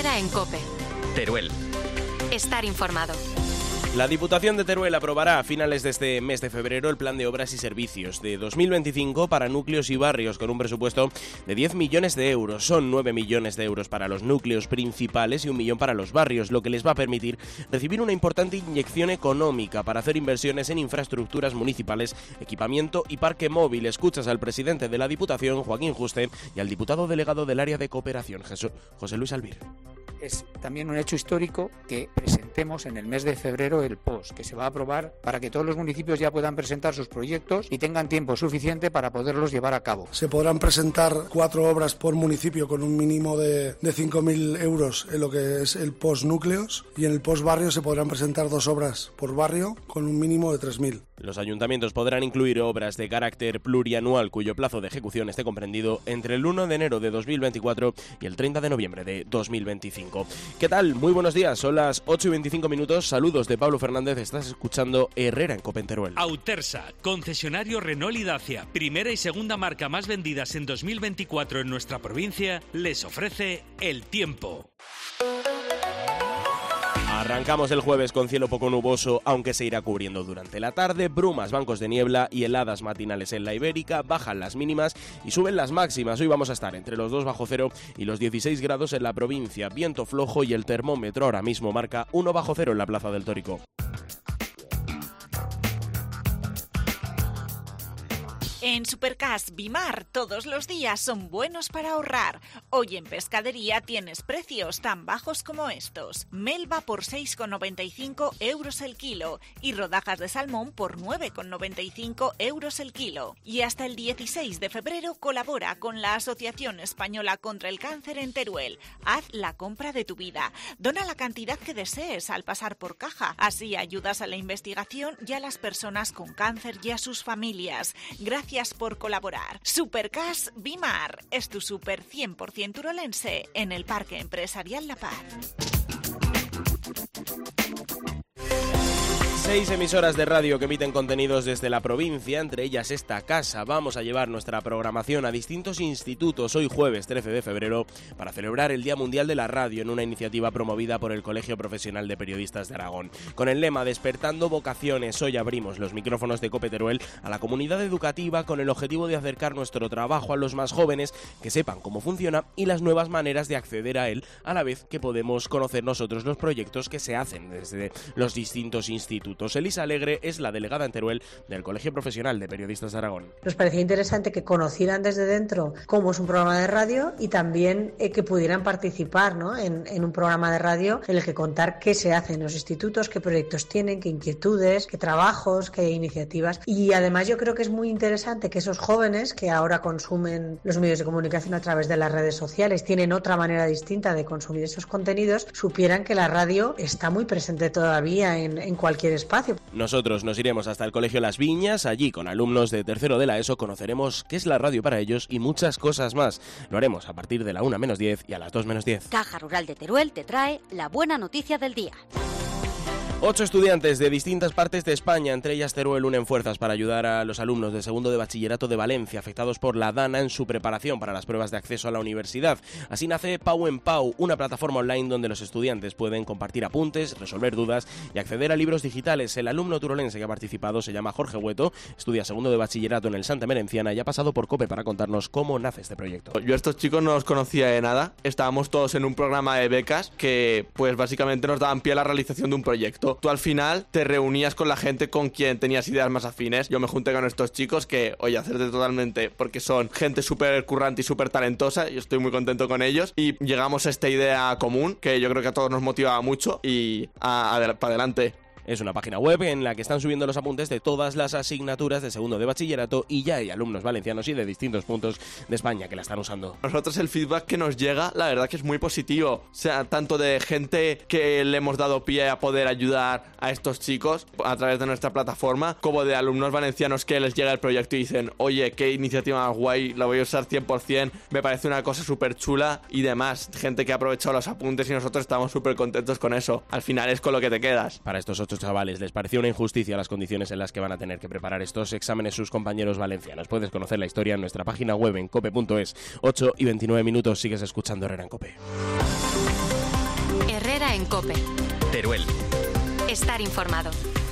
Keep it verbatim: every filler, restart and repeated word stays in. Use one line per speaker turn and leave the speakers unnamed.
Herrera en COPE.
Teruel.
Estar informado.
La Diputación de Teruel aprobará a finales de este mes de febrero el Plan de Obras y Servicios de dos mil veinticinco para núcleos y barrios con un presupuesto de diez millones de euros. Son nueve millones de euros para los núcleos principales y un millón para los barrios, lo que les va a permitir recibir una importante inyección económica para hacer inversiones en infraestructuras municipales, equipamiento y parque móvil. Escuchas al presidente de la Diputación, Joaquín Juste, y al diputado delegado del área de cooperación, José Luis Albir.
Es también un hecho histórico que presentemos en el mes de febrero el P O S, que se va a aprobar para que todos los municipios ya puedan presentar sus proyectos y tengan tiempo suficiente para poderlos llevar a cabo.
Se podrán presentar cuatro obras por municipio con un mínimo de, de cinco mil euros en lo que es el P O S núcleos, y en el P O S barrio se podrán presentar dos obras por barrio con un mínimo de tres mil.
Los ayuntamientos podrán incluir obras de carácter plurianual cuyo plazo de ejecución esté comprendido entre el uno de enero de dos mil veinticuatro y el treinta de noviembre de dos mil veinticinco. ¿Qué tal? Muy buenos días, son las ocho y veinticinco minutos. Saludos de Pablo Fernández, estás escuchando Herrera en COPE en Teruel.
Autersa, concesionario Renault y Dacia, primera y segunda marca más vendidas en dos mil veinticuatro en nuestra provincia, les ofrece el tiempo.
Arrancamos el jueves con cielo poco nuboso, aunque se irá cubriendo durante la tarde. Brumas, bancos de niebla y heladas matinales en la Ibérica. Bajan las mínimas y suben las máximas. Hoy vamos a estar entre los dos bajo cero y los dieciséis grados en la provincia. Viento flojo y el termómetro ahora mismo marca uno bajo cero en la Plaza del Tórico.
En Supercas Bimar, todos los días son buenos para ahorrar. Hoy en pescadería tienes precios tan bajos como estos. Melva por seis con noventa y cinco euros el kilo y rodajas de salmón por nueve con noventa y cinco euros el kilo. Y hasta el dieciséis de febrero colabora con la Asociación Española contra el Cáncer en Teruel. Haz la compra de tu vida. Dona la cantidad que desees al pasar por caja. Así ayudas a la investigación y a las personas con cáncer y a sus familias. Gracias por colaborar. Supercas Bimar es tu super cien por ciento urolense en el Parque Empresarial La Paz.
Seis emisoras de radio que emiten contenidos desde la provincia, entre ellas esta casa. Vamos a llevar nuestra programación a distintos institutos hoy jueves trece de febrero para celebrar el Día Mundial de la Radio en una iniciativa promovida por el Colegio Profesional de Periodistas de Aragón. Con el lema Despertando Vocaciones, hoy abrimos los micrófonos de COPE Teruel a la comunidad educativa con el objetivo de acercar nuestro trabajo a los más jóvenes, que sepan cómo funciona y las nuevas maneras de acceder a él, a la vez que podemos conocer nosotros los proyectos que se hacen desde los distintos institutos. Elisa Alegre es la delegada en Teruel del Colegio Profesional de Periodistas de Aragón.
Nos parecía interesante que conocieran desde dentro cómo es un programa de radio y también eh, que pudieran participar, ¿no? en, en un programa de radio en el que contar qué se hace en los institutos, qué proyectos tienen, qué inquietudes, qué trabajos, qué iniciativas. Y además yo creo que es muy interesante que esos jóvenes que ahora consumen los medios de comunicación a través de las redes sociales, tienen otra manera distinta de consumir esos contenidos, supieran que la radio está muy presente todavía en, en cualquier espacio.
Nosotros nos iremos hasta el Colegio Las Viñas. Allí, con alumnos de tercero de la ESO, conoceremos qué es la radio para ellos y muchas cosas más. Lo haremos a partir de la una menos diez y a las dos menos diez.
Caja Rural de Teruel te trae la buena noticia del día.
Ocho estudiantes de distintas partes de España, entre ellas Teruel, unen fuerzas para ayudar a los alumnos de segundo de bachillerato de Valencia afectados por la DANA en su preparación para las pruebas de acceso a la universidad. Así nace Pau en Pau, una plataforma online donde los estudiantes pueden compartir apuntes, resolver dudas y acceder a libros digitales. El alumno turolense que ha participado se llama Jorge Hueto, estudia segundo de bachillerato en el Santa Merenciana y ha pasado por COPE para contarnos cómo nace este proyecto.
Yo a estos chicos no los conocía de nada, estábamos todos en un programa de becas que pues básicamente nos daban pie a la realización de un proyecto. Tú al final te reunías con la gente con quien tenías ideas más afines. Yo me junté con estos chicos que, oye, hacerte totalmente, porque son gente súper currante y súper talentosa, y estoy muy contento con ellos, y llegamos a esta idea común que yo creo que a todos nos motivaba mucho y a, a, para adelante.
Es una página web en la que están subiendo los apuntes de todas las asignaturas de segundo de bachillerato y ya hay alumnos valencianos y de distintos puntos de España que la están usando.
Nosotros el feedback que nos llega, la verdad que es muy positivo. O sea, tanto de gente que le hemos dado pie a poder ayudar a estos chicos a través de nuestra plataforma, como de alumnos valencianos que les llega el proyecto y dicen, oye, qué iniciativa más guay, la voy a usar cien por ciento, me parece una cosa súper chula y demás. Gente que ha aprovechado los apuntes y nosotros estamos súper contentos con eso. Al final es con lo que te quedas.
Para estos ocho chavales les pareció una injusticia las condiciones en las que van a tener que preparar estos exámenes sus compañeros valencianos. Puedes conocer la historia en nuestra página web en cope punto es. ocho y veintinueve minutos, sigues escuchando Herrera en COPE.
Herrera en COPE.
Teruel.
Estar informado.